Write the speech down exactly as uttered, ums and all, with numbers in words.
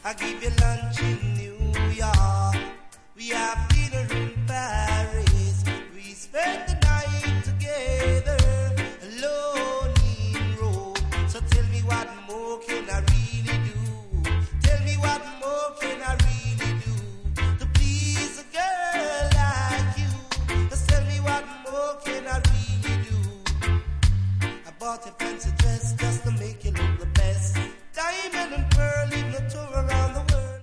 I give you lunch in New York. We have